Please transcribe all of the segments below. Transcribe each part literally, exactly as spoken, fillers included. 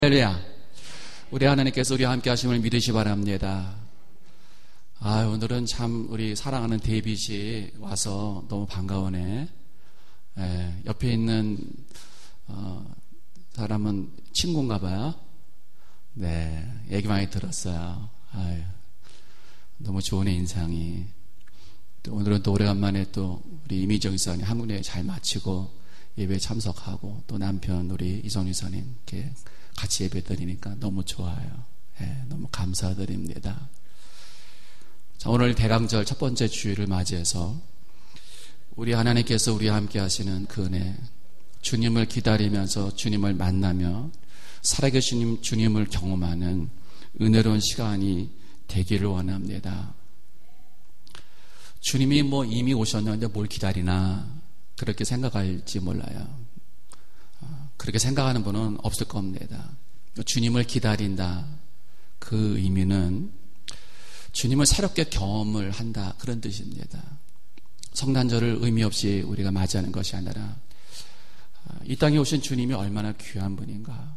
할렐루야. 우리 하나님께서 우리와 함께 하심을 믿으시 바랍니다. 아, 오늘은 참 우리 사랑하는 데이빗이 와서 너무 반가우네. 예, 옆에 있는 어, 사람은 친구인가 봐요. 네, 얘기 많이 들었어요. 아유, 너무 좋으네, 인상이. 또 오늘은 또 오래간만에 또 우리 이미정 이사님 한국 여행 잘 마치고 예배에 참석하고 또 남편 우리 이성 이사님 이렇게 같이 예배 드리니까 너무 좋아요. 예, 너무 감사드립니다. 자, 오늘 대강절 첫 번째 주일을 맞이해서 우리 하나님께서 우리와 함께 하시는 그 은혜, 주님을 기다리면서 주님을 만나며 살아계신 주님을 경험하는 은혜로운 시간이 되기를 원합니다. 주님이 뭐 이미 오셨는데 뭘 기다리나 그렇게 생각할지 몰라요. 그렇게 생각하는 분은 없을 겁니다. 주님을 기다린다. 그 의미는 주님을 새롭게 경험을 한다. 그런 뜻입니다. 성탄절을 의미 없이 우리가 맞이하는 것이 아니라 이 땅에 오신 주님이 얼마나 귀한 분인가.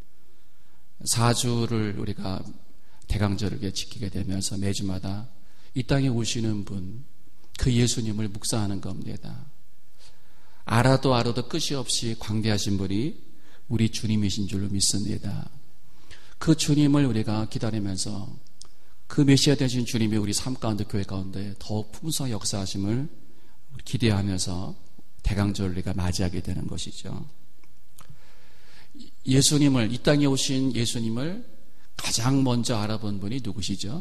사주를 우리가 대강절을 지키게 되면서 매주마다 이 땅에 오시는 분, 그 예수님을 묵상하는 겁니다. 알아도 알아도 끝이 없이 광대하신 분이 우리 주님이신 줄로 믿습니다. 그 주님을 우리가 기다리면서 그 메시아 되신 주님이 우리 삶 가운데 교회 가운데 더욱 풍성하게 역사하심을 기대하면서 대강절을 우리가 맞이하게 되는 것이죠. 예수님을, 이 땅에 오신 예수님을 가장 먼저 알아본 분이 누구시죠?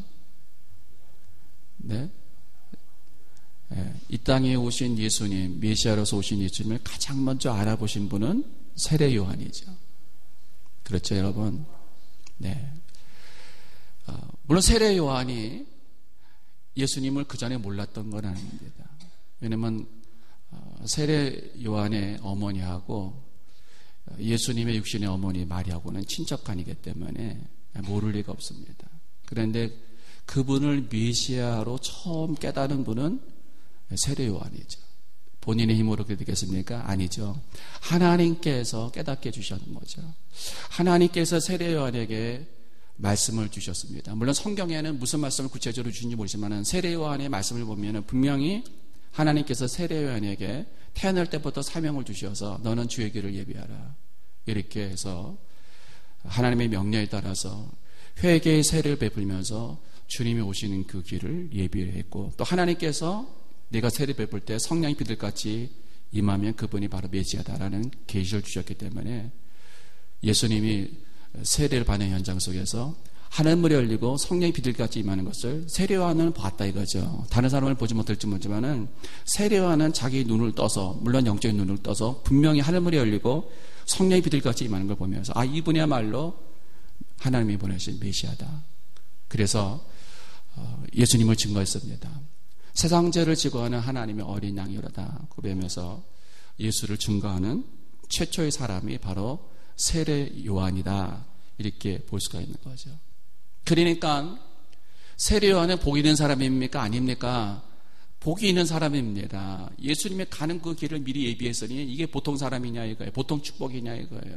네? 네, 이 땅에 오신 예수님, 메시아로서 오신 예수님을 가장 먼저 알아보신 분은 세례 요한이죠. 그렇죠, 여러분? 네. 어, 물론 세례 요한이 예수님을 그 전에 몰랐던 건 아닙니다. 왜냐면 어, 세례 요한의 어머니하고 예수님의 육신의 어머니 마리아하고는 친척간이기 때문에 모를 리가 없습니다. 그런데 그분을 메시아로 처음 깨달은 분은 세례 요한이죠. 본인의 힘으로 그렇게 되겠습니까? 아니죠. 하나님께서 깨닫게 해주셨는 거죠. 하나님께서 세례 요한에게 말씀을 주셨습니다. 물론 성경에는 무슨 말씀을 구체적으로 주신지 모르지만 세례 요한의 말씀을 보면 분명히 하나님께서 세례 요한에게 태어날 때부터 사명을 주셔서 너는 주의 길을 예비하라. 이렇게 해서 하나님의 명령에 따라서 회개의 세례를 베풀면서 주님이 오시는 그 길을 예비했고 또 하나님께서 네가 세례 베풀 때 성령이 비둘같이 임하면 그분이 바로 메시아다라는 계시를 주셨기 때문에 예수님이 세례를 받는 현장 속에서 하늘문이 열리고 성령이 비둘같이 임하는 것을 세례 요한은 봤다 이거죠. 다른 사람을 보지 못할지 모르지만은 세례 요한은 자기 눈을 떠서 물론 영적인 눈을 떠서 분명히 하늘문이 열리고 성령이 비둘같이 임하는 걸 보면서 아 이분이야말로 하나님이 보내신 메시아다. 그래서 예수님을 증거했습니다. 세상 죄를 지고 하는 하나님의 어린 양이로다 고백하면서 예수를 증거하는 최초의 사람이 바로 세례 요한이다. 이렇게 볼 수가 있는 거죠. 그러니까 세례 요한은 복이 있는 사람입니까? 아닙니까? 복이 있는 사람입니다. 예수님의 가는 그 길을 미리 예비했으니 이게 보통 사람이냐 이거예요. 보통 축복이냐 이거예요.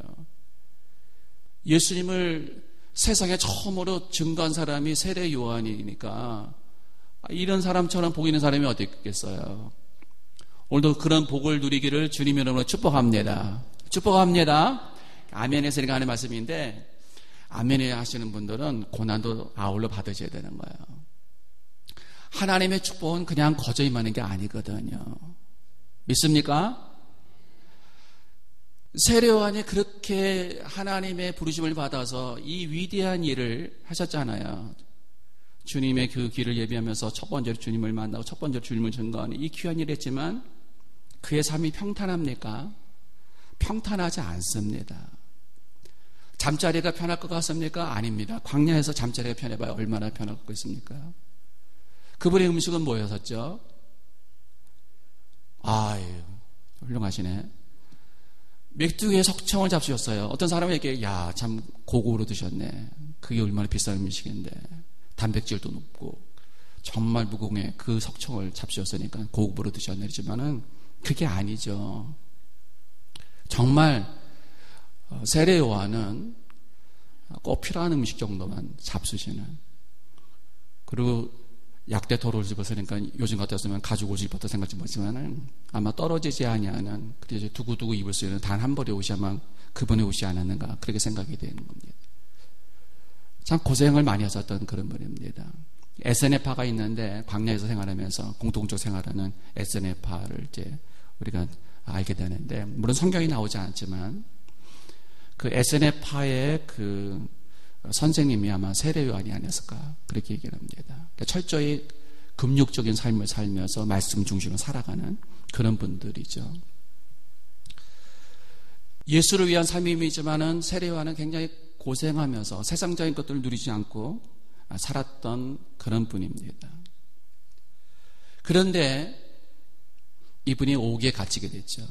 예수님을 세상에 처음으로 증거한 사람이 세례 요한이니까 이런 사람처럼 복 있는 사람이 어디 있겠어요. 오늘도 그런 복을 누리기를 주님 이름으로 축복합니다. 축복합니다. 아멘에서 하는 말씀인데 아멘에 하시는 분들은 고난도 아울러 받으셔야 되는 거예요. 하나님의 축복은 그냥 거저 임하는 게 아니거든요. 믿습니까? 세례 요한이 그렇게 하나님의 부르심을 받아서 이 위대한 일을 하셨잖아요. 주님의 그 길을 예비하면서 첫 번째로 주님을 만나고 첫 번째로 주님을 증거하는 이 귀한 일을 했지만 그의 삶이 평탄합니까? 평탄하지 않습니다. 잠자리가 편할 것 같습니까? 아닙니다. 광야에서 잠자리가 편해봐야 얼마나 편할 것 같습니까? 그분의 음식은 뭐였었죠? 아유, 훌륭하시네. 맥두개의 석청을 잡수셨어요. 어떤 사람에게 야, 참 고급으로 드셨네. 그게 얼마나 비싼 음식인데 단백질도 높고 정말 무공의 그 석청을 잡수셨으니까 고급으로 드셨네지만은 그게 아니죠. 정말 세례 요한은 꼭 필요한 음식 정도만 잡수시는. 그리고 약대 도로를 집어서니까 요즘 같았으면 가죽 옷을 입었다 생각지 못지만은 아마 떨어지지 아니하는 그래서 두고두고 입을 수 있는 단 한 벌의 옷이 아마 그분의 옷이 않았는가 그렇게 생각이 되는 겁니다. 참 고생을 많이 하셨던 그런 분입니다. 에스엔에프파가 있는데 광야에서 생활하면서 공동적 생활하는 에스엔에프파를 이제 우리가 알게 되는데 물론 성경이 나오지 않지만 그 에스엔에프파의 그 선생님이 아마 세례 요한이 아니었을까 그렇게 얘기를 합니다. 그러니까 철저히 금욕적인 삶을 살면서 말씀 중심으로 살아가는 그런 분들이죠. 예수를 위한 삶이지만은 세례 요한은 굉장히 고생하면서 세상적인 것들을 누리지 않고 살았던 그런 분입니다. 그런데 이분이 옥에 갇히게 됐죠.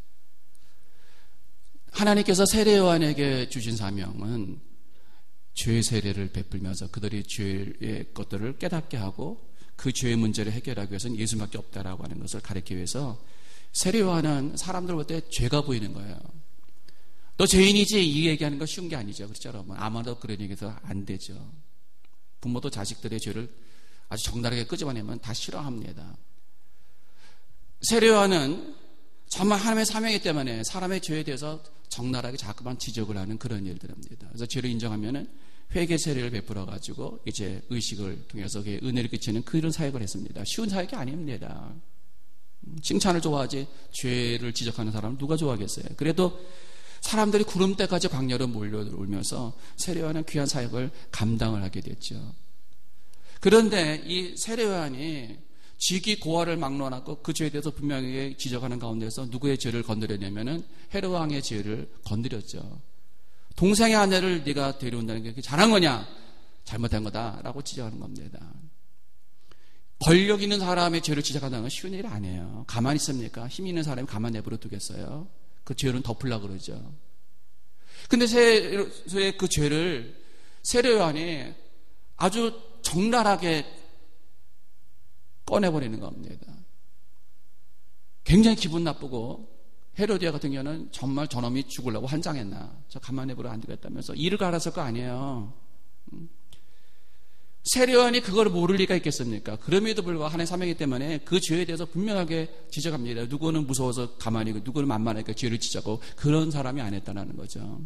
하나님께서 세례 요한에게 주신 사명은 죄의 세례를 베풀면서 그들이 죄의 것들을 깨닫게 하고 그 죄의 문제를 해결하기 위해서는 예수밖에 없다라고 하는 것을 가르치기 위해서 세례 요한은 사람들 볼 때 죄가 보이는 거예요. 너 죄인이지 이 얘기하는 거 쉬운 게 아니죠. 그렇죠 여러분? 아마도 그런 얘기해서 안 되죠. 부모도 자식들의 죄를 아주 적나라하게 끄집어내면 다 싫어합니다. 세례 요한은 정말 하나님의 사명이기 때문에 사람의 죄에 대해서 적나라하게 자꾸만 지적을 하는 그런 일들을 합니다. 그래서 죄를 인정하면은 회개 세례를 베풀어 가지고 이제 의식을 통해서 은혜를 끼치는 그런 사역을 했습니다. 쉬운 사역이 아닙니다. 칭찬을 좋아하지 죄를 지적하는 사람을 누가 좋아하겠어요? 그래도 사람들이 구름대까지 광야로 몰려오면서 세례 요한은 귀한 사역을 감당을 하게 됐죠. 그런데 이 세례 요한이 지기 고아를 막론하고 그 죄에 대해서 분명히 지적하는 가운데서 누구의 죄를 건드렸냐면은 헤롯 왕의 죄를 건드렸죠. 동생의 아내를 네가 데려온다는 게 잘한 거냐? 잘못한 거다라고 지적하는 겁니다. 권력 있는 사람의 죄를 지적한다는 건 쉬운 일 아니에요. 가만히 있습니까? 힘 있는 사람이 가만히 내버려 두겠어요? 그 죄는 덮으려고 그러죠. 근데 세례의 그 죄를 세례 요한이 아주 적나라하게 꺼내버리는 겁니다. 굉장히 기분 나쁘고 헤로디아 같은 경우는 정말 저놈이 죽으려고 환장했나 저 가만히 내버려 안 되겠다면서 일을 갈았을 거 아니에요. 세례 요한이 그걸 모를 리가 있겠습니까? 그럼에도 불구하고 하나님의 사명이기 때문에 그 죄에 대해서 분명하게 지적합니다. 누구는 무서워서 가만히 있고 누구는 만만하니까 죄를 지적하고 그런 사람이 안 했다는 거죠.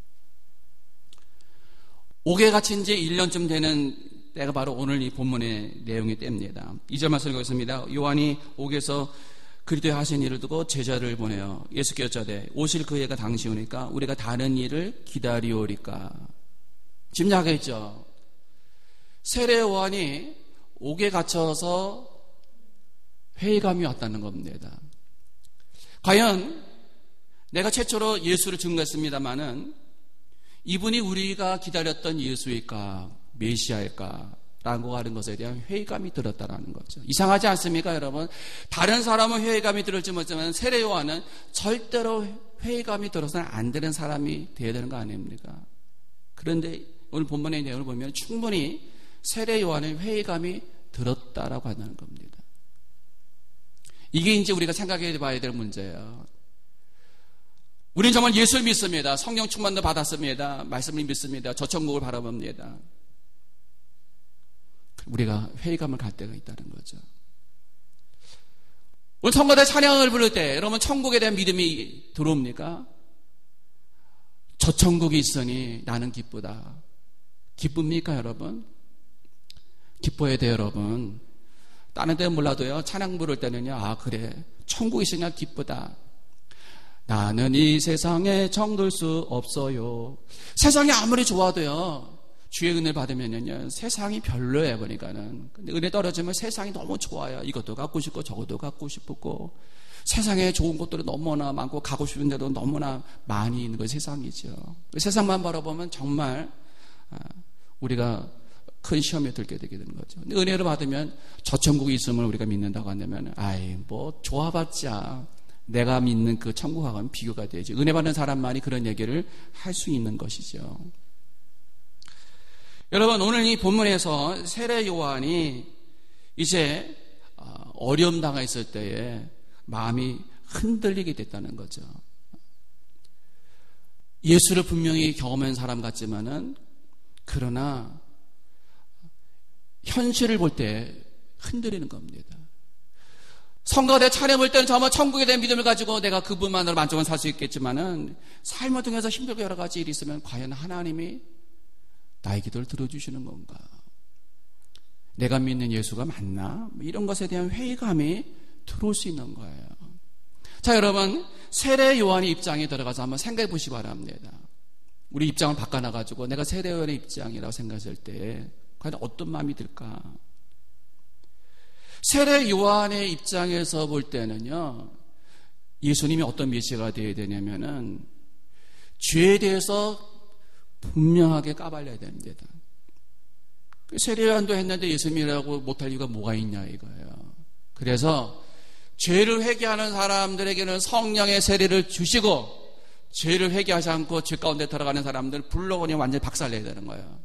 옥에 갇힌 지 일 년쯤 되는 때가 바로 오늘 이 본문의 내용이 때입니다. 이 절 말씀 읽겠습니다. 요한이 옥에서 그리스도의 하신 일을 두고 제자를 보내요. 예수께 여짜되 오실 그 해가 당시오니까 우리가 다른 일을 기다리오리까. 짐작하겠죠. 세례 요한이 옥에 갇혀서 회의감이 왔다는 겁니다. 과연 내가 최초로 예수를 증거했습니다마는 이분이 우리가 기다렸던 예수일까 메시아일까 라고 하는 것에 대한 회의감이 들었다는 거죠. 이상하지 않습니까 여러분? 다른 사람은 회의감이 들을지 모르지만 세례 요한은 절대로 회의감이 들어서는 안 되는 사람이 되어야 되는 거 아닙니까? 그런데 오늘 본문의 내용을 보면 충분히 세례 요한의 회의감이 들었다라고 한다는 겁니다. 이게 이제 우리가 생각해 봐야 될 문제예요. 우리는 정말 예수를 믿습니다. 성령 충만도 받았습니다. 말씀을 믿습니다. 저 천국을 바라봅니다. 우리가 회의감을 갈 때가 있다는 거죠. 오늘 성가대 찬양을 부를 때 여러분 천국에 대한 믿음이 들어옵니까? 저 천국이 있으니 나는 기쁘다. 기쁩니까 여러분? 기뻐야 돼요 여러분. 다른 데는 몰라도요 찬양 부를 때는요 아 그래 천국이 있으니까 기쁘다. 나는 이 세상에 정들 수 없어요. 세상이 아무리 좋아도요 주의 은혜를 받으면요 세상이 별로예요. 그러니까는 근데 은혜 떨어지면 세상이 너무 좋아요. 이것도 갖고 싶고 저것도 갖고 싶고 세상에 좋은 것들이 너무나 많고 가고 싶은 데도 너무나 많이 있는 거 세상이죠. 세상만 바라보면 정말 우리가 큰 시험에 들게 되게 되는 거죠. 근데 은혜를 받으면 저 천국이 있음을 우리가 믿는다고 한다면 아이 뭐 좋아봤자 내가 믿는 그 천국하고는 비교가 되지. 은혜 받는 사람만이 그런 얘기를 할 수 있는 것이죠. 여러분 오늘 이 본문에서 세례 요한이 이제 어려움 당했을 때에 마음이 흔들리게 됐다는 거죠. 예수를 분명히 경험한 사람 같지만은 그러나 현실을 볼 때 흔들리는 겁니다. 성가가 내 차례 볼 때는 정말 천국에 대한 믿음을 가지고 내가 그분만으로 만족은 살 수 있겠지만은 삶을 통해서 힘들고 여러 가지 일이 있으면 과연 하나님이 나의 기도를 들어주시는 건가? 내가 믿는 예수가 맞나? 이런 것에 대한 회의감이 들어올 수 있는 거예요. 자, 여러분, 세례 요한의 입장에 들어가서 한번 생각해 보시기 바랍니다. 우리 입장을 바꿔놔가지고 내가 세례 요한의 입장이라고 생각했을 때 과연 어떤 마음이 들까? 세례 요한의 입장에서 볼 때는요, 예수님이 어떤 메시아가 되어야 되냐면은 죄에 대해서 분명하게 까발려야 됩니다. 세례 요한도 했는데 예수님이라고 못할 이유가 뭐가 있냐 이거예요. 그래서 죄를 회개하는 사람들에게는 성령의 세례를 주시고 죄를 회개하지 않고 죄 가운데 들어가는 사람들 불러 그냥 완전히 박살내야 되는 거예요.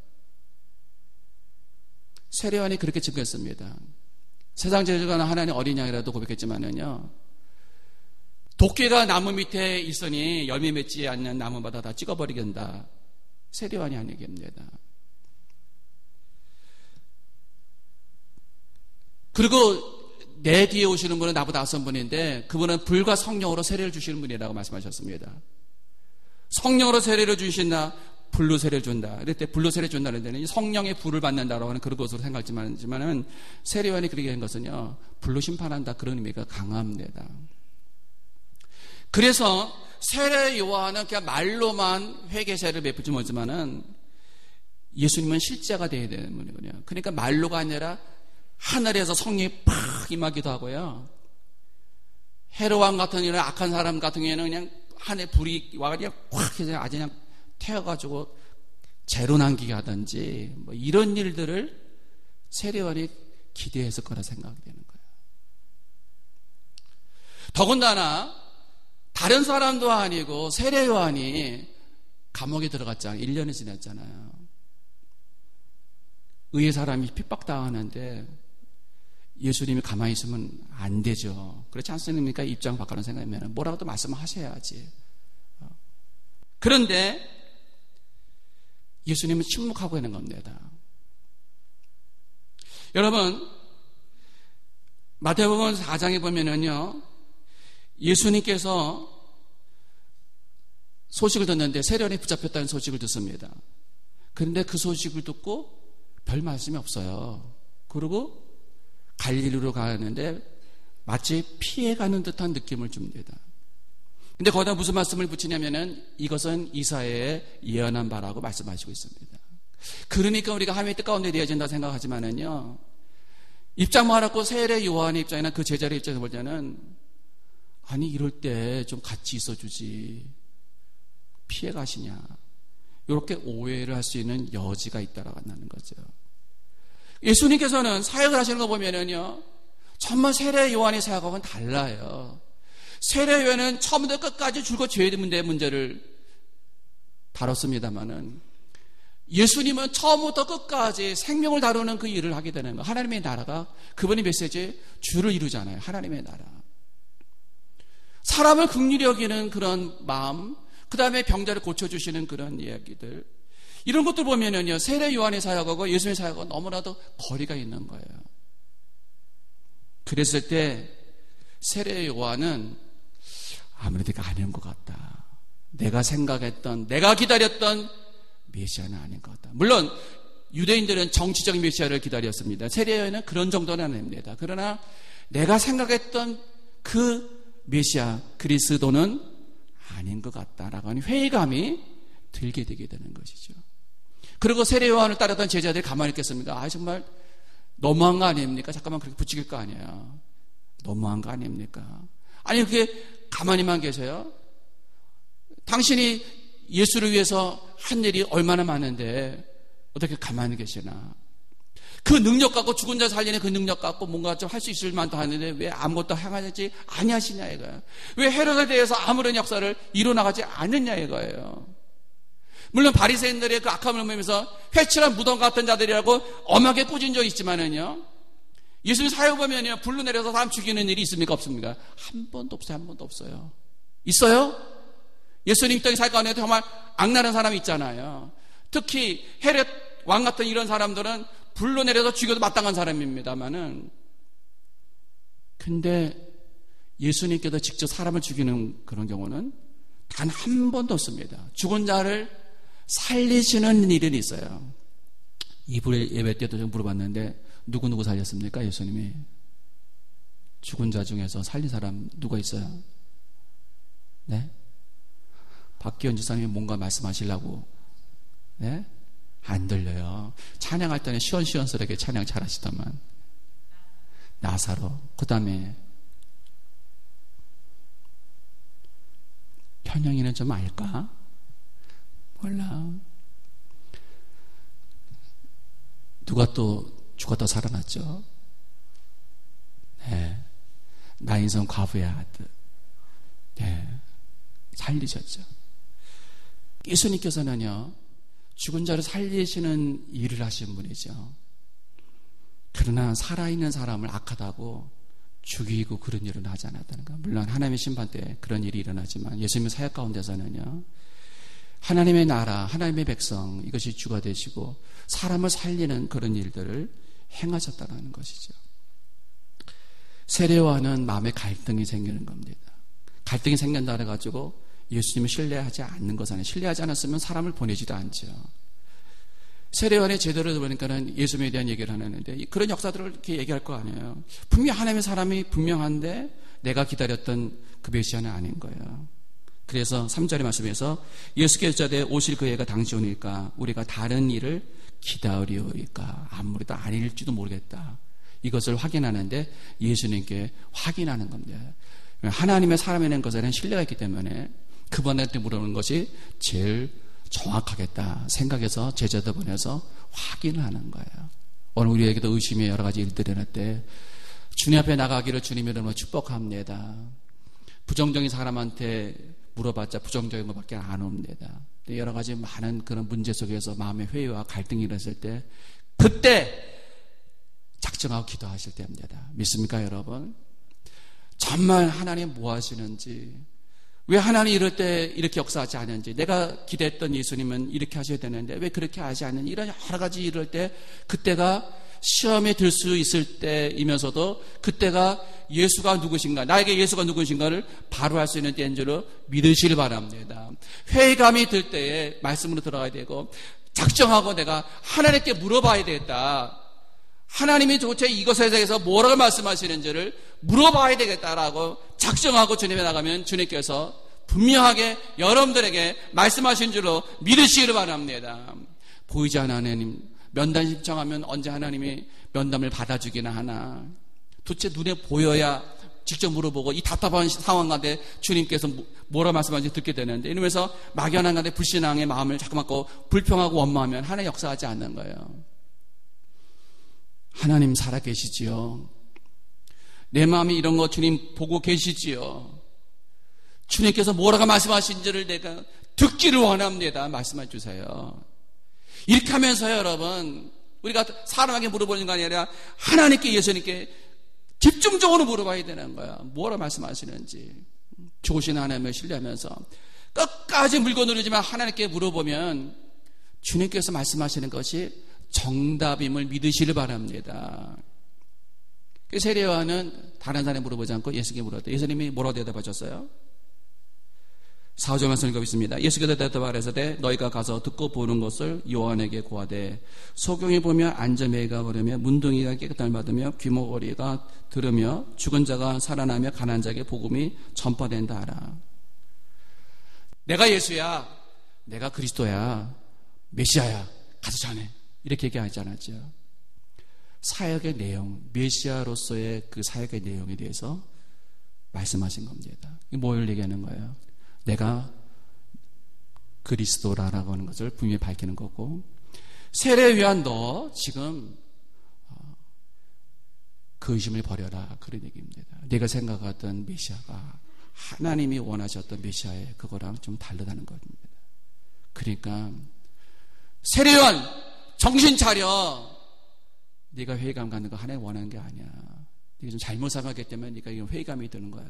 세례 요한이 그렇게 증거했습니다. 세상 제주가는 하나님 어린 양이라도 고백했지만은요, 도끼가 나무 밑에 있으니 열매 맺지 않는 나무마다 다 찍어버리겠다. 세례 요한이 한 얘기입니다. 그리고 내 뒤에 오시는 분은 나보다 낯선 분인데 그분은 불과 성령으로 세례를 주시는 분이라고 말씀하셨습니다. 성령으로 세례를 주신다, 불로 세례를 준다. 이럴 때 불로 세례를 준다는 데는 성령의 불을 받는다라고 하는 그런 것으로 생각하지만은 세례 요한이 그렇게 한 것은요, 불로 심판한다 그런 의미가 강합니다. 그래서 세례 요한은 그냥 말로만 회개 세례를 베풀지 못하지만은 예수님은 실제가 되어야 되는 분이거든요. 그러니까 말로가 아니라 하늘에서 성령이 팍 임하기도 하고요. 헤롯 같은 이런 악한 사람 같은 경우에는 그냥 하늘 불이 와 그냥 확 해서 아주 그냥 태워가지고 재로 남기게 하든지 뭐 이런 일들을 세례 요한이 기대했을 거라 생각이 되는 거예요. 더군다나 다른 사람도 아니고 세례 요한이 감옥에 들어갔잖아요. 일 년이 지났잖아요. 의의 사람이 핍박당하는데 예수님이 가만히 있으면 안 되죠. 그렇지 않습니까? 입장 바꾸는 생각이면 뭐라도 말씀하셔야지. 그런데 예수님은 침묵하고 있는 겁니다. 여러분, 마태복음 사 장에 보면은요, 예수님께서 소식을 듣는데 세례요한이 붙잡혔다는 소식을 듣습니다. 그런데 그 소식을 듣고 별 말씀이 없어요. 그리고 갈릴리로 가는데 마치 피해가는 듯한 느낌을 줍니다. 근데 거기다 무슨 말씀을 붙이냐면은 이것은 이사야의 예언한 바라고 말씀하시고 있습니다. 그러니까 우리가 하나님의 뜻 가운데 되어진다 생각하지만은요, 입장 말았고 세례 요한의 입장이나 그 제자의 입장에서 볼 때는 아니 이럴 때 좀 같이 있어주지 피해 가시냐, 이렇게 오해를 할 수 있는 여지가 있다라고 한다는 거죠. 예수님께서는 사역을 하시는 거 보면은요, 정말 세례 요한의 사역하고는 달라요. 세례 요한은 처음부터 끝까지 줄곧 죄의 문제 문제를 다뤘습니다만은 예수님은 처음부터 끝까지 생명을 다루는 그 일을 하게 되는 거. 하나님의 나라가 그분의 메시지의 주를 이루잖아요. 하나님의 나라. 사람을 긍휼히 여기는 그런 마음, 그 다음에 병자를 고쳐주시는 그런 이야기들, 이런 것들 보면은요, 세례 요한의 사역하고 예수님의 사역하고 너무나도 거리가 있는 거예요. 그랬을 때 세례 요한은 아무래도 아닌 것 같다. 내가 생각했던, 내가 기다렸던 메시아는 아닌 것 같다. 물론 유대인들은 정치적 메시아를 기다렸습니다. 세례 요한은 그런 정도는 아닙니다. 그러나 내가 생각했던 그 메시아 그리스도는 아닌 것 같다라고 하는 회의감이 들게 되게 되는 것이죠. 그리고 세례 요한을 따르던 제자들이 가만히 있겠습니까? 아, 정말 너무한 거 아닙니까? 잠깐만 그렇게 붙이길 거 아니에요. 너무한 거 아닙니까? 아니, 그게 가만히만 계세요? 당신이 예수를 위해서 한 일이 얼마나 많은데 어떻게 가만히 계시나? 그 능력 갖고 죽은 자 살리는 그 능력 갖고 뭔가 좀 할 수 있을 만도 하는데 왜 아무것도 행하지 아니하시냐 이거예요. 왜 헤롯에 대해서 아무런 역사를 이뤄나가지 않느냐 이거예요. 물론 바리새인들의 그 악함을 보면서 회칠한 무덤 같은 자들이라고 엄하게 꾸진 적이 있지만은요, 예수님 사역 보면요, 불로 내려서 사람 죽이는 일이 있습니까 없습니까? 한 번도 없어요. 한 번도 없어요. 있어요? 예수님 땅에 사역 가운데 정말 악랄한 사람이 있잖아요. 특히 헤롯 왕 같은 이런 사람들은 불로 내려서 죽여도 마땅한 사람입니다만은, 근데 예수님께서 직접 사람을 죽이는 그런 경우는 단 한 번도 없습니다. 죽은 자를 살리시는 일은 있어요. 이불 예배 때도 좀 물어봤는데 누구누구 살렸습니까? 예수님이. 죽은 자 중에서 살린 사람 누가 있어요? 네? 박기현 지사님이 뭔가 말씀하시려고. 네? 안 들려요. 찬양할 때는 시원시원스럽게 찬양 잘하시더만. 나사로. 그 다음에 현영이는 좀 알까? 몰라. 누가 또 죽었다 살아났죠? 네. 나인성 과부의 아들. 네. 살리셨죠. 예수님께서는요, 죽은 자를 살리시는 일을 하신 분이죠. 그러나 살아있는 사람을 악하다고 죽이고 그런 일은 하지 않았다는 거. 물론 하나님의 심판 때 그런 일이 일어나지만 예수님의 사역 가운데서는요, 하나님의 나라, 하나님의 백성, 이것이 주가 되시고 사람을 살리는 그런 일들을 행하셨다는 것이죠. 세례와는 마음의 갈등이 생기는 겁니다. 갈등이 생긴다 해가지고 예수님을 신뢰하지 않는 것 아니에요. 신뢰하지 않았으면 사람을 보내지도 않죠. 세례요한의 제대로 들어보니까는 예수님에 대한 얘기를 하는데 그런 역사들을 이렇게 얘기할 거 아니에요. 분명 하나님의 사람이 분명한데 내가 기다렸던 그 메시아는 아닌 거예요. 그래서 삼 절의 말씀에서 예수께서 오실 그 해가 당시 오니까 우리가 다른 일을 기다리오리까 아무래도 아닐지도 모르겠다. 이것을 확인하는데 예수님께 확인하는 겁니다. 하나님의 사람이라는 것에는 신뢰가 있기 때문에 그분한테 물어보는 것이 제일 정확하겠다 생각해서 제자들 보내서 확인을 하는 거예요. 오늘 우리에게도 의심의 여러 가지 일들이 일어날 때 주님 앞에 나가기를 주님의 이름으로 축복합니다. 부정적인 사람한테 물어봤자 부정적인 것밖에 안 옵니다. 여러 가지 많은 그런 문제 속에서 마음의 회의와 갈등이 일어났을 때 그때 작정하고 기도하실 때입니다. 믿습니까 여러분? 정말 하나님 뭐 하시는지, 왜 하나님 이럴 때 이렇게 역사하지 않는지, 내가 기대했던 예수님은 이렇게 하셔야 되는데 왜 그렇게 하지 않는지, 이런 여러 가지 이럴 때 그때가 시험에 들 수 있을 때이면서도 그때가 예수가 누구신가, 나에게 예수가 누구신가를 바로 할 수 있는 때인 줄로 믿으시길 바랍니다. 회의감이 들 때에 말씀으로 들어가야 되고 작정하고 내가 하나님께 물어봐야 되겠다. 하나님이 도대체 이것에 대해서 뭐라고 말씀하시는지를 물어봐야 되겠다라고 작정하고 주님에 나가면 주님께서 분명하게 여러분들에게 말씀하신 줄로 믿으시기를 바랍니다. 보이지 않는 하나님, 면담 신청하면 언제 하나님이 면담을 받아주기나 하나. 도대체 눈에 보여야 직접 물어보고 이 답답한 상황 가운데 주님께서 뭐라 말씀하시는지 듣게 되는데, 이러면서 막연한 가운데 불신앙의 마음을 자꾸 갖고 불평하고 원망하면 하나님 역사하지 않는 거예요. 하나님 살아계시지요. 내 마음이 이런 거 주님 보고 계시지요. 주님께서 뭐라고 말씀하신지를 내가 듣기를 원합니다. 말씀해 주세요. 이렇게 하면서요, 여러분, 우리가 사람에게 물어보는 거 아니라 하나님께, 예수님께 집중적으로 물어봐야 되는 거야. 뭐라 말씀하시는지. 좋으신 하나님을 신뢰하면서 끝까지 물고 누르지만 하나님께 물어보면 주님께서 말씀하시는 것이 정답임을 믿으시길 바랍니다. 세례요한은 다른 사람에 물어보지 않고 예수님께 물었대. 예수님이 뭐라고 대답하셨어요? 사 절 말씀 읽어보겠습니다. 예수께서 대답하시되 너희가 가서 듣고 보는 것을 요한에게 고하되 소경이 보며 안전매가 걸으며 문둥이가 깨끗함을 받으며 귀머거리가 들으며 죽은 자가 살아나며 가난한 자에게 복음이 전파된다 하라. 내가 예수야, 내가 그리스도야, 메시아야, 가서 전해. 이렇게 얘기하지 않았죠. 사역의 내용, 메시아로서의 그 사역의 내용에 대해서 말씀하신 겁니다. 뭘 얘기하는 거예요? 내가 그리스도라고 하는 것을 분명히 밝히는 거고, 세례 요한 너 지금 그 의심을 버려라, 그런 얘기입니다. 내가 생각하던 메시아가 하나님이 원하셨던 메시아의 그거랑 좀 다르다는 겁니다. 그러니까 세례 요한 정신 차려. 네가 회의감 갖는 거 하나님 원하는 게 아니야. 네가 좀 잘못 생각했기 때문에 네가 이런 회의감이 드는 거야.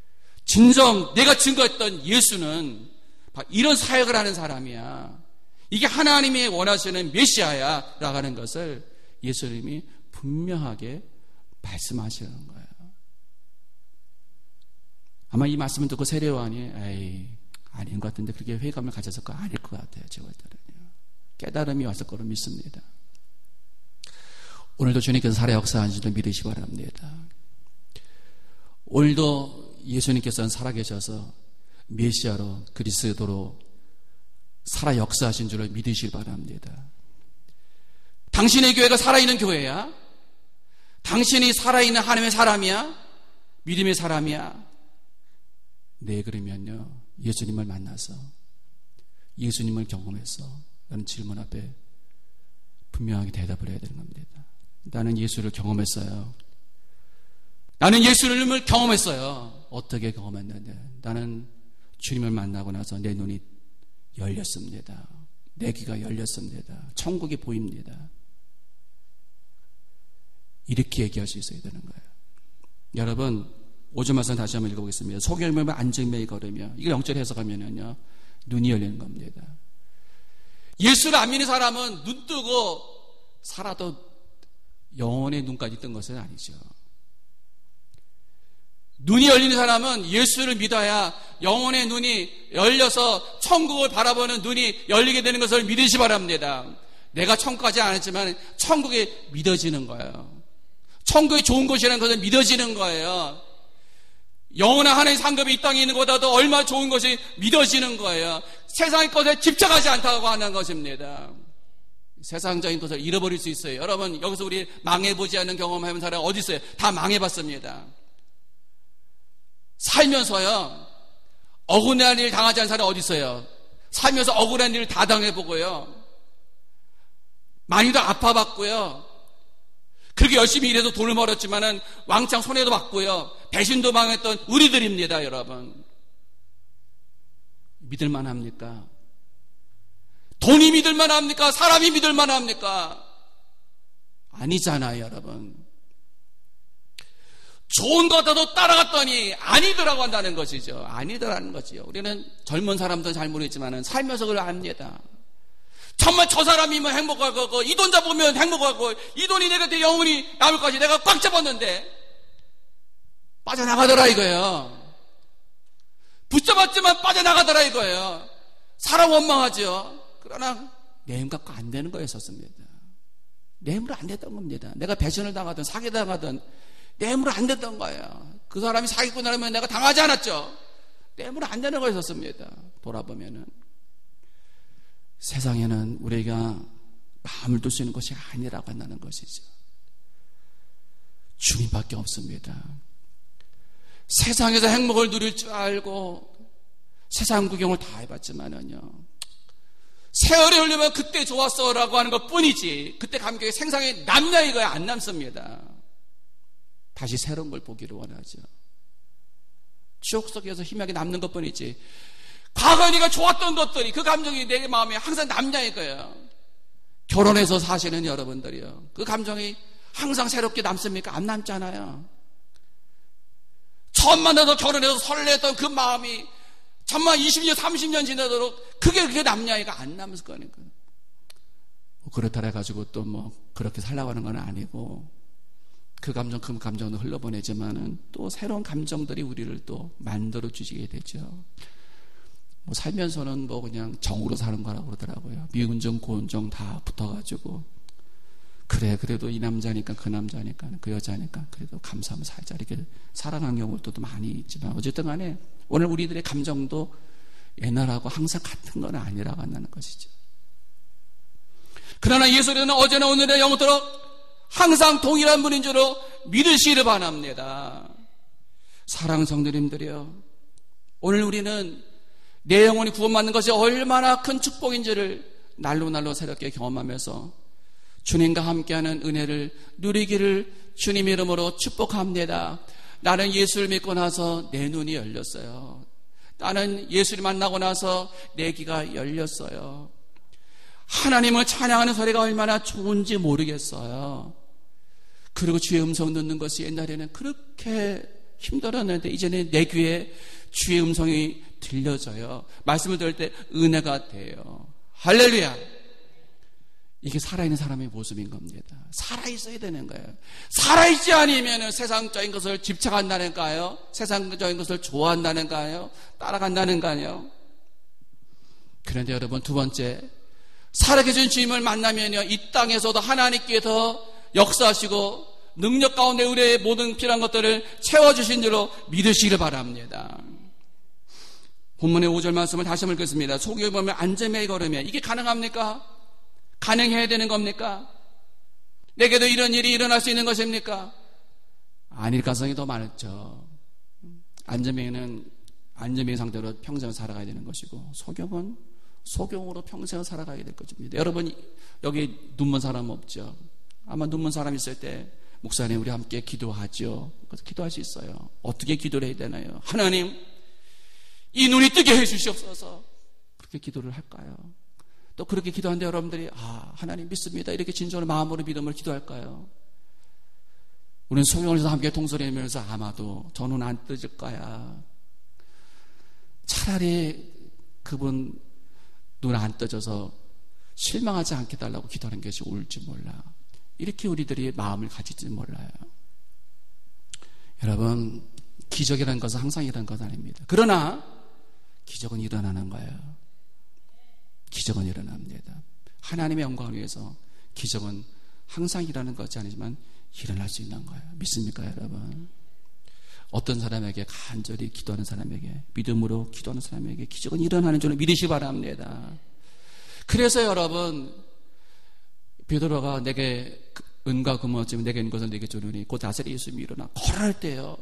진정 내가 증거했던 예수는 이런 사역을 하는 사람이야. 이게 하나님이 원하시는 메시아야라고 하는 것을 예수님이 분명하게 말씀하시는 거예요. 아마 이 말씀을 듣고 세례요한이 에이 아닌 것 같은데 그렇게 회감을 가졌을 거 아닐 것 같아요. 제가 볼 때는요. 깨달음이 왔을 거로 믿습니다. 오늘도 주님께서 살아 역사하신 줄 믿으시기 바랍니다. 오늘도 예수님께서는 살아계셔서 메시아로 그리스도로 살아 역사하신 줄을 믿으시기 바랍니다. 당신의 교회가 살아있는 교회야? 당신이 살아있는 하나님의 사람이야? 믿음의 사람이야? 네, 그러면요 예수님을 만나서 예수님을 경험해서 라는 질문 앞에 분명하게 대답을 해야 되는 겁니다. 나는 예수를 경험했어요. 나는 예수님을 경험했어요. 어떻게 경험했는데? 나는 주님을 만나고 나서 내 눈이 열렸습니다. 내 귀가 열렸습니다. 천국이 보입니다. 이렇게 얘기할 수 있어야 되는 거예요. 여러분, 오절 말씀 다시 한번 읽어보겠습니다. 속이 열면 안증매이 걸으며, 이걸 영절 해석하면요 눈이 열리는 겁니다. 예수를 안 믿는 사람은 눈 뜨고 살아도 영혼의 눈까지 뜬 것은 아니죠. 눈이 열리는 사람은 예수를 믿어야 영혼의 눈이 열려서 천국을 바라보는 눈이 열리게 되는 것을 믿으시 바랍니다. 내가 천국 가지 않았지만 천국이 믿어지는 거예요. 천국이 좋은 곳이라는 것을 믿어지는 거예요. 영원한 하나님의 상급이 이 땅에 있는 것보다도 얼마나 좋은 것이 믿어지는 거예요. 세상의 것에 집착하지 않다고 하는 것입니다. 세상적인 것을 잃어버릴 수 있어요. 여러분, 여기서 우리 망해보지 않는 경험해본 사람 어디 있어요? 다 망해봤습니다. 살면서요 억울한 일 당하지 않은 사람 어디 있어요? 살면서 억울한 일을 다 당해보고요, 많이도 아파봤고요, 그렇게 열심히 일해서 돈을 벌었지만은 왕창 손해도 봤고요, 배신도 당했던 우리들입니다. 여러분, 믿을만 합니까? 돈이 믿을만 합니까? 사람이 믿을만 합니까? 아니잖아요. 여러분, 좋은 것 같아도 따라갔더니 아니더라고 한다는 것이죠. 아니더라는 거지요. 우리는 젊은 사람들은 잘 모르겠지만 살면서 그걸 압니다. 정말 저 사람이면 행복할 거고, 이 돈 잡으면 행복할 거고, 이 돈이 내가 내 영혼이 남을 것이 내가 꽉 잡았는데 빠져나가더라 이거예요. 붙잡았지만 빠져나가더라 이거예요. 사람 원망하죠. 그러나 내 힘 갖고 안 되는 거였었습니다. 내 힘으로 안 됐던 겁니다. 내가 배신을 당하든 사기당하든 내 힘으로 안 됐던 거예요. 그 사람이 사기꾼 하면 내가 당하지 않았죠. 내 힘으로 안 되는 거였었습니다. 돌아보면은 세상에는 우리가 마음을 둘 수 있는 것이 아니라고 한다는 것이죠. 주님밖에 없습니다. 세상에서 행복을 누릴 줄 알고 세상 구경을 다 해봤지만은요, 세월이 흘리면 그때 좋았어 라고 하는 것 뿐이지 그때 감격이 생생하게 남냐 이거야 안 남습니다. 다시 새로운 걸 보기를 원하죠. 추억 속에서 희미하게 남는 것 뿐이지 과거에 네가 좋았던 것들이 그 감정이 내 마음에 항상 남냐 이거예요. 결혼해서 사시는 여러분들이요, 그 감정이 항상 새롭게 남습니까? 안 남잖아요. 처음 만나서 결혼해서 설레던 그 마음이 정말 이십 년 삼십 년 지나도록 그게 그게 남냐 이거 안 남을 거니까. 뭐 그렇다 해가지고 또 뭐 그렇게 살라고 하는 건 아니고, 그 감정 그 감정은 흘러보내지만은 또 새로운 감정들이 우리를 또 만들어 주시게 되죠. 뭐 살면서는 뭐 그냥 정으로 사는 거라고 그러더라고요. 미운 정 고운 정 다 붙어가지고, 그래 그래도 이 남자니까 그 남자니까 그 여자니까 그래도 감사하면 살자 이렇게 살아간 경우도 많이 있지만, 어쨌든 간에 오늘 우리들의 감정도 옛날하고 항상 같은 건 아니라고 한다는 것이죠. 그러나 예수님은 어제나 오늘의 영원토록 항상 동일한 분인 줄로 믿으시기를 바랍니다. 사랑하는 성도님들이요, 오늘 우리는 내 영혼이 구원받는 것이 얼마나 큰 축복인지를 날로 날로 새롭게 경험하면서 주님과 함께하는 은혜를 누리기를 주님 이름으로 축복합니다. 나는 예수를 믿고 나서 내 눈이 열렸어요. 나는 예수를 만나고 나서 내 귀가 열렸어요. 하나님을 찬양하는 소리가 얼마나 좋은지 모르겠어요. 그리고 주의 음성 듣는 것이 옛날에는 그렇게 힘들었는데 이제는 내 귀에 주의 음성이 들려져요. 말씀을 들을 때 은혜가 돼요. 할렐루야. 이게 살아있는 사람의 모습인 겁니다. 살아있어야 되는 거예요. 살아있지 않으면 세상적인 것을 집착한다는가요? 세상적인 것을 좋아한다는가요? 따라간다는가요? 그런데 여러분, 두 번째, 살아계신 주님을 만나면요, 이 땅에서도 하나님께서 역사하시고 능력 가운데 우리의 모든 필요한 것들을 채워주신 줄로 믿으시기를 바랍니다. 본문의 오 절 말씀을 다시 한번 읽겠습니다. 속에 보면 안전에 걸으면 이게 가능합니까? 가능해야 되는 겁니까? 내게도 이런 일이 일어날 수 있는 것입니까? 아닐 가능성이 더 많죠. 안전뱅이는 안전뱅이 상태로 평생을 살아가야 되는 것이고, 소경은 소경으로 평생을 살아가야 될 것입니다. 여러분, 여기 눈먼 사람 없죠? 아마 눈먼 사람 있을 때, 목사님 우리 함께 기도하죠. 그래서 기도할 수 있어요. 어떻게 기도를 해야 되나요? 하나님, 이 눈이 뜨게 해 주시옵소서. 그렇게 기도를 할까요? 또 그렇게 기도하는데 여러분들이 아, 하나님 믿습니다, 이렇게 진정한 마음으로 믿음을 기도할까요? 우리는 소경에서 함께 통솔하면서 아마도 저 눈 안 뜨질 거야. 차라리 그분 눈 안 떠져서 실망하지 않게 달라고 기도하는 것이 옳지 몰라. 이렇게 우리들이 마음을 가질지 몰라요. 여러분, 기적이라는 것은 항상 일어나는 것 아닙니다. 그러나 기적은 일어나는 거예요. 기적은 일어납니다. 하나님의 영광을 위해서 기적은 항상 일어나는 것이 아니지만 일어날 수 있는 거예요. 믿습니까, 여러분? 어떤 사람에게 간절히 기도하는 사람에게, 믿음으로 기도하는 사람에게 기적은 일어나는 줄을 믿으시기 바랍니다. 그래서 여러분, 베드로가 내게 은과 금은 어찌면 내게 있는 것을 내게 주느니 곧 다스리 예수님이 일어나 걸어갈 때요,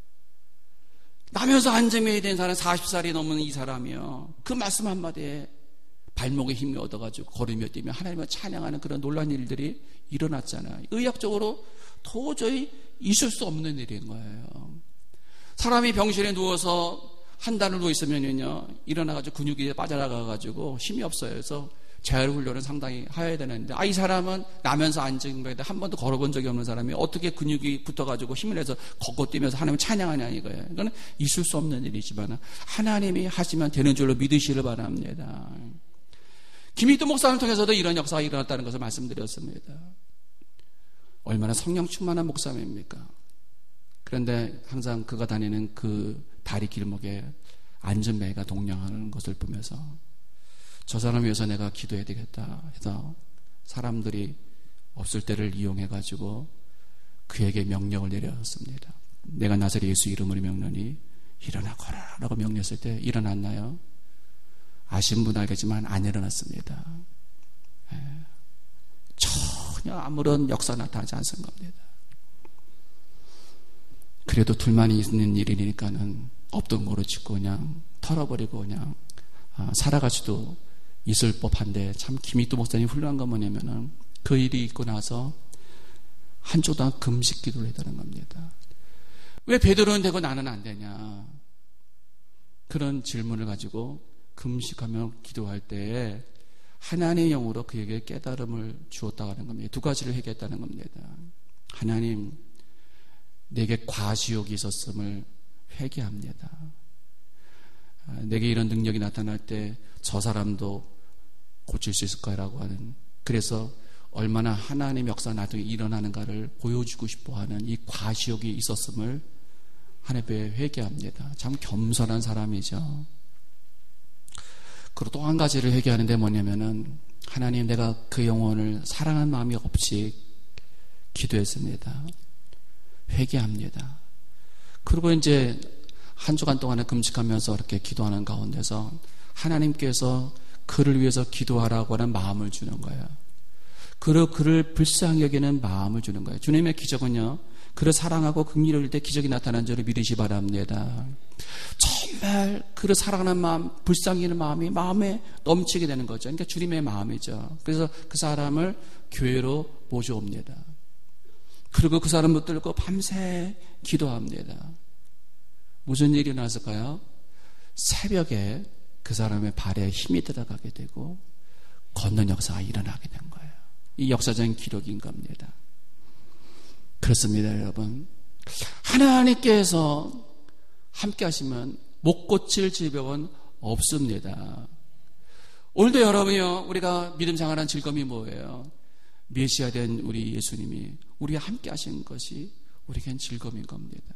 나면서 안전해야 되는 사람, 사십 살이 넘은 이 사람이요, 그 말씀 한마디에 발목에 힘이 얻어가지고 걸으며 뛰며 하나님을 찬양하는 그런 놀라운 일들이 일어났잖아요. 의학적으로 도저히 있을 수 없는 일인 거예요. 사람이 병실에 누워서 한 달을 누워 있으면요, 일어나가지고 근육이 빠져나가가지고 힘이 없어요. 그래서 재활훈련은 상당히 해야 되는데, 아, 이 사람은 나면서 앉은 거에 한 번도 걸어본 적이 없는 사람이 어떻게 근육이 붙어가지고 힘을 내서 걷고 뛰면서 하나님을 찬양하냐 이거예요. 이거는 있을 수 없는 일이지만 하나님이 하시면 되는 줄로 믿으시길 바랍니다. 김익도 목사를 통해서도 이런 역사가 일어났다는 것을 말씀드렸습니다. 얼마나 성령 충만한 목사입니까? 그런데 항상 그가 다니는 그 다리 길목에 안전뱅이가 동냥하는 것을 보면서 저 사람 위해서 내가 기도해야 되겠다 해서 사람들이 없을 때를 이용해가지고 그에게 명령을 내렸습니다. 내가 나사렛 예수 이름으로 명령하니 일어나 걸어라고 명령했을 때 일어났나요? 아신 분 알겠지만 안 일어났습니다. 예. 전혀 아무런 역사 나타나지 않은 겁니다. 그래도 둘만 있는 일이니까는 없던 거로 짓고 그냥 털어버리고 그냥 아, 살아갈 수도 있을 법한데, 참 김익도 목사님 훌륭한 건 뭐냐면은 그 일이 있고 나서 한 주 동안 금식 기도를 했다는 겁니다. 왜 베드로는 되고 나는 안 되냐, 그런 질문을 가지고 금식하며 기도할 때에 하나님의 영으로 그에게 깨달음을 주었다고 하는 겁니다. 두 가지를 회개했다는 겁니다. 하나님, 내게 과시욕이 있었음을 회개합니다. 내게 이런 능력이 나타날 때 저 사람도 고칠 수 있을 거라고 하는, 그래서 얼마나 하나님의 역사가 나중에 일어나는가를 보여주고 싶어하는 이 과시욕이 있었음을 하나님께 회개합니다. 참 겸손한 사람이죠. 그리고 또 한 가지를 회개하는데 뭐냐면은, 하나님, 내가 그 영혼을 사랑하는 마음이 없이 기도했습니다. 회개합니다. 그리고 이제 한 주간 동안에 금식하면서 이렇게 기도하는 가운데서 하나님께서 그를 위해서 기도하라고 하는 마음을 주는 거예요. 그리고 그를 불쌍히 여기는 마음을 주는 거예요. 주님의 기적은요, 그를 사랑하고 긍휼히 여길 때 기적이 나타난 줄을 믿으시 바랍니다. 정말 그를 사랑하는 마음, 불쌍히 여기는 마음이 마음에 넘치게 되는 거죠. 그러니까 주님의 마음이죠. 그래서 그 사람을 교회로 모셔옵니다. 그리고 그 사람을 붙들고 밤새 기도합니다. 무슨 일이 났을까요? 새벽에 그 사람의 발에 힘이 들어가게 되고 걷는 역사가 일어나게 된 거예요. 이 역사적인 기록인 겁니다. 그렇습니다, 여러분. 하나님께서 함께 하시면 못 고칠 질병은 없습니다. 오늘도 여러분이요, 우리가 믿음 생활한 즐거움이 뭐예요? 메시아 된 우리 예수님이 우리와 함께 하신 것이 우리에겐 즐거움인 겁니다.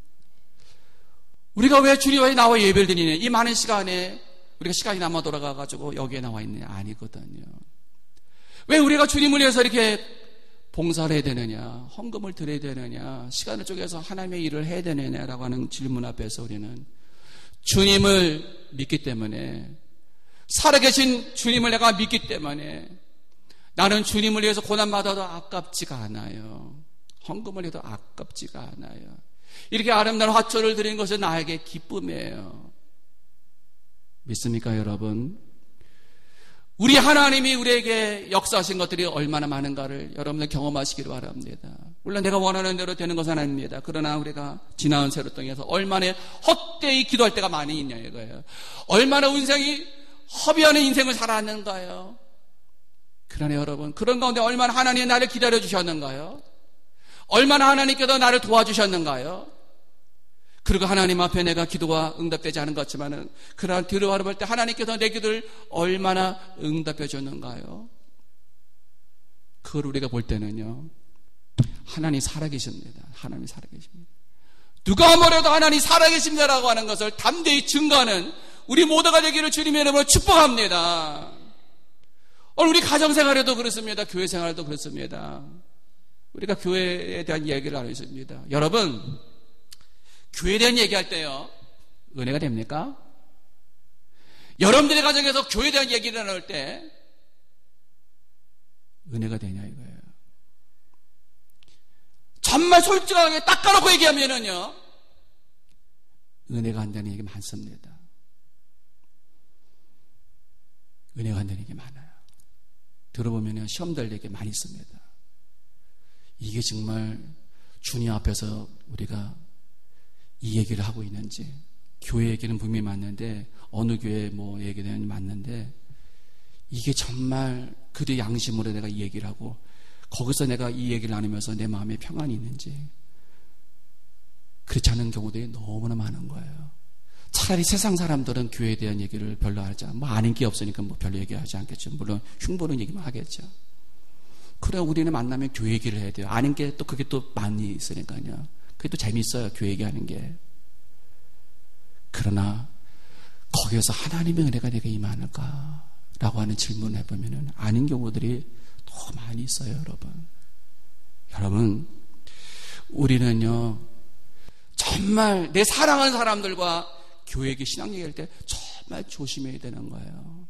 우리가 왜 주님과 나와 예배를 드리냐? 이 많은 시간에 우리가 시간이 남아 돌아가가지고 여기에 나와 있느냐? 아니거든요. 왜 우리가 주님을 위해서 이렇게 봉사를 해야 되느냐? 헌금을 드려야 되느냐? 시간을 쪼개서 하나님의 일을 해야 되느냐라고 하는 질문 앞에서 우리는 주님을 믿기 때문에, 살아계신 주님을 내가 믿기 때문에 나는 주님을 위해서 고난받아도 아깝지가 않아요. 헌금을 해도 아깝지가 않아요. 이렇게 아름다운 화초를 드린 것은 나에게 기쁨이에요. 믿습니까, 여러분? 우리 하나님이 우리에게 역사하신 것들이 얼마나 많은가를 여러분들 경험하시기를 바랍니다. 물론 내가 원하는 대로 되는 것은 아닙니다. 그러나 우리가 지나온 세로 통해서 얼마나 헛되이 기도할 때가 많이 있냐 이거예요. 얼마나 인생이 허비하는 인생을 살았는가요? 그러나 여러분, 그런 가운데 얼마나 하나님이 나를 기다려 주셨는가요? 얼마나 하나님께서 나를 도와주셨는가요? 그리고 하나님 앞에 내가 기도가 응답되지 않은 것 같지만은, 그러나 뒤로 바라볼 때 하나님께서 내 기도를 얼마나 응답해 줬는가요? 그걸 우리가 볼 때는요, 하나님이 살아계십니다. 하나님이 살아계십니다. 누가 뭐래도 하나님이 살아계십니다라고 하는 것을 담대히 증거하는 우리 모두가 되기를 주님의 이름으로 축복합니다. 오늘 우리 가정생활에도 그렇습니다. 교회생활에도 그렇습니다. 우리가 교회에 대한 이야기를 하고 있습니다. 여러분, 교회에 대한 얘기할 때요, 은혜가 됩니까? 여러분들의 가정에서 교회에 대한 얘기를 나눌 때 은혜가 되냐 이거예요. 정말 솔직하게 딱 까놓고 얘기하면은요, 은혜가 안 되는 얘기 많습니다. 은혜가 안 되는 얘기 많아요. 들어보면요, 시험될 얘기 많이 있습니다. 이게 정말 주님 앞에서 우리가 이 얘기를 하고 있는지, 교회 얘기는 분명히 맞는데, 어느 교회 뭐 얘기는 맞는데, 이게 정말 그들의 양심으로 내가 이 얘기를 하고, 거기서 내가 이 얘기를 나누면서 내 마음에 평안이 있는지, 그렇지 않은 경우들이 너무나 많은 거예요. 차라리 세상 사람들은 교회에 대한 얘기를 별로 하지 않아. 뭐 아는 게 없으니까 뭐 별로 얘기하지 않겠죠. 물론 흉보는 얘기만 하겠죠. 그래, 우리는 만나면 교회 얘기를 해야 돼요. 아는 게 또 그게 또 많이 있으니까요. 그게 또 재밌어요, 교회 얘기하는 게. 그러나 거기에서 하나님의 은혜가 내게 임하는가 라고 하는 질문을 해보면 아닌 경우들이 더 많이 있어요, 여러분. 여러분, 우리는요, 정말 내 사랑하는 사람들과 교회 얘기, 신앙 얘기할 때 정말 조심해야 되는 거예요.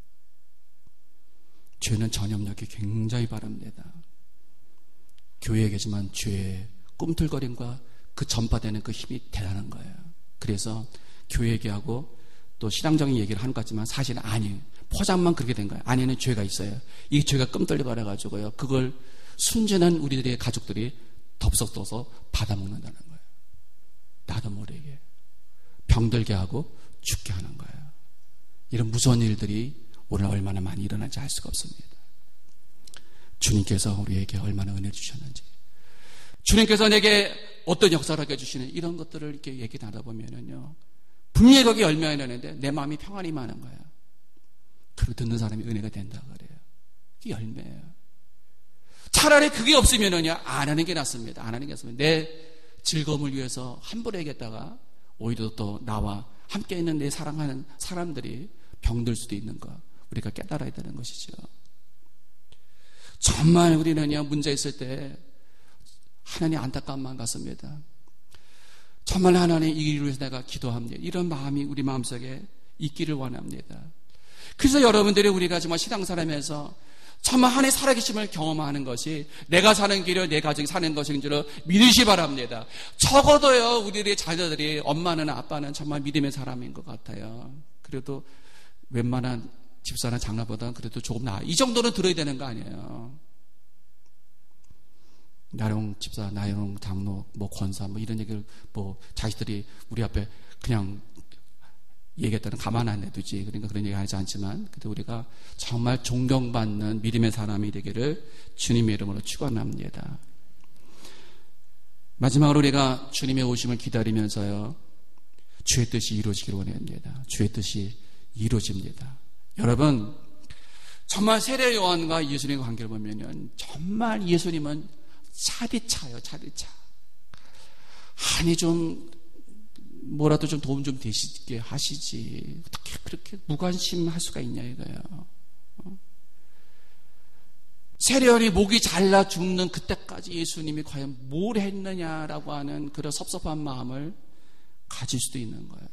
죄는 전염력이 굉장히 바릅니다. 교회 얘기지만 죄의 꿈틀거림과 그 전파되는 그 힘이 대단한 거예요. 그래서 교회 얘기하고 또 신앙적인 얘기를 하는 것 같지만 사실은 아니에요. 포장만 그렇게 된 거예요. 안에는 죄가 있어요. 이 죄가 끔떨려버려가지고요, 그걸 순전한 우리들의 가족들이 덥석떠서 받아먹는다는 거예요. 나도 모르게 병들게 하고 죽게 하는 거예요. 이런 무서운 일들이 오늘 얼마나 많이 일어나는지 알 수가 없습니다. 주님께서 우리에게 얼마나 은혜 주셨는지, 주님께서 내게 어떤 역사를 하게 해주시는 이런 것들을 이렇게 얘기 나눠보면은요, 분명히 거기 열매가 있는데 내 마음이 평안이 많은 거예요. 그리고 듣는 사람이 은혜가 된다 그래요. 그게 열매예요. 차라리 그게 없으면은요, 안 하는 게 낫습니다. 안 하는 게 낫습니다. 내 즐거움을 위해서 함부로 얘기했다가 오히려 또 나와 함께 있는 내 사랑하는 사람들이 병들 수도 있는 거 우리가 깨달아야 되는 것이죠. 정말 우리는요, 문제 있을 때 하나님 안타까운 마음 같습니다. 정말 하나님 이 일을 위해서 내가 기도합니다. 이런 마음이 우리 마음속에 있기를 원합니다. 그래서 여러분들이 우리가 정말 신앙사람에서 정말 하나님의 살아계심을 경험하는 것이 내가 사는 길이요 내 가정이 사는 것인 줄 믿으시 바랍니다. 적어도요, 우리의 자녀들이 엄마는 아빠는 정말 믿음의 사람인 것 같아요. 그래도 웬만한 집사나 장남보다는 그래도 조금 나아. 이 정도는 들어야 되는 거 아니에요. 나영 집사, 나영 장로, 뭐 권사, 뭐 이런 얘기를 뭐 자식들이 우리 앞에 그냥 얘기했다는 가만 안 해두지. 그러니까 그런 얘기 하지 않지만, 그래도 우리가 정말 존경받는 믿음의 사람이 되기를 주님의 이름으로 축원합니다. 마지막으로 우리가 주님의 오심을 기다리면서요, 주의 뜻이 이루어지기를 원합니다. 주의 뜻이 이루어집니다. 여러분, 정말 세례 요한과 예수님의 관계를 보면은 정말 예수님은 차디차요, 차디차. 아니 좀 뭐라도 좀 도움 좀 되시게 하시지. 어떻게 그렇게 무관심할 수가 있냐 이거예요. 어? 세례 요한이 목이 잘라 죽는 그때까지 예수님이 과연 뭘 했느냐라고 하는 그런 섭섭한 마음을 가질 수도 있는 거예요.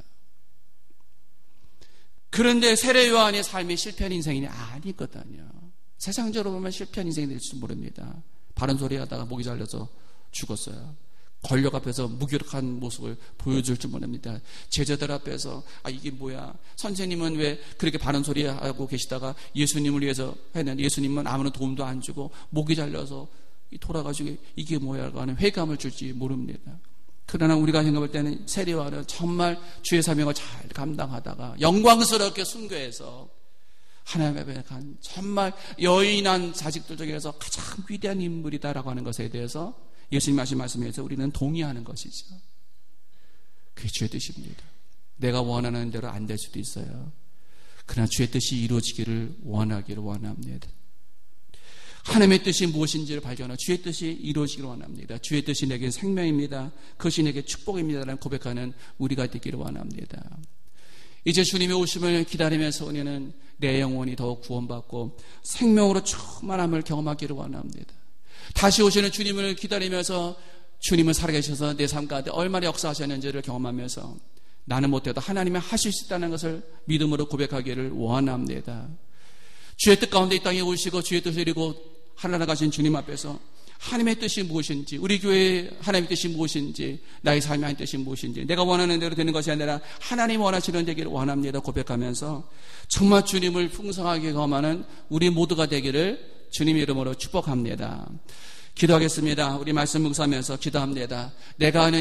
그런데 세례 요한의 삶이 실패한 인생이 아니거든요. 세상적으로 보면 실패한 인생이 될지 모릅니다. 바른 소리 하다가 목이 잘려서 죽었어요. 권력 앞에서 무기력한 모습을 보여줄 줄 모릅니다. 제자들 앞에서 아 이게 뭐야, 선생님은 왜 그렇게 바른 소리 하고 계시다가 예수님을 위해서 했는데 예수님은 아무런 도움도 안 주고 목이 잘려서 돌아가지고 이게 뭐야라고 하는 회감을 줄지 모릅니다. 그러나 우리가 생각할 때는 세례 요한은 정말 주의 사명을 잘 감당하다가 영광스럽게 순교해서 하나님 앞에 간 정말 여인한 자식들 중에서 가장 위대한 인물이다라고 하는 것에 대해서 예수님 하신 말씀에서 우리는 동의하는 것이죠. 그게 주의 뜻입니다. 내가 원하는 대로 안 될 수도 있어요. 그러나 주의 뜻이 이루어지기를 원하기를 원합니다. 하나님의 뜻이 무엇인지를 발견하고 주의 뜻이 이루어지기를 원합니다. 주의 뜻이 내게 생명입니다. 그것이 내게 축복입니다라는 고백하는 우리가 되기를 원합니다. 이제 주님의 오심을 기다리면서 우리는 내 영혼이 더욱 구원받고 생명으로 충만함을 경험하기를 원합니다. 다시 오시는 주님을 기다리면서 주님은 살아계셔서 내 삶 가운데 얼마나 역사하셨는지를 경험하면서 나는 못해도 하나님이 하실 수 있다는 것을 믿음으로 고백하기를 원합니다. 주의 뜻 가운데 이 땅에 오시고 주의 뜻을 이루고 하늘나라 가신 주님 앞에서 하나님의 뜻이 무엇인지, 우리 교회의 하나님의 뜻이 무엇인지, 나의 삶의 하나님의 뜻이 무엇인지, 내가 원하는 대로 되는 것이 아니라 하나님 원하시는 되기를 원합니다 고백하면서 정말 주님을 풍성하게 경험하는 우리 모두가 되기를 주님의 이름으로 축복합니다. 기도하겠습니다. 우리 말씀 묵상하면서 기도합니다. 내가 아는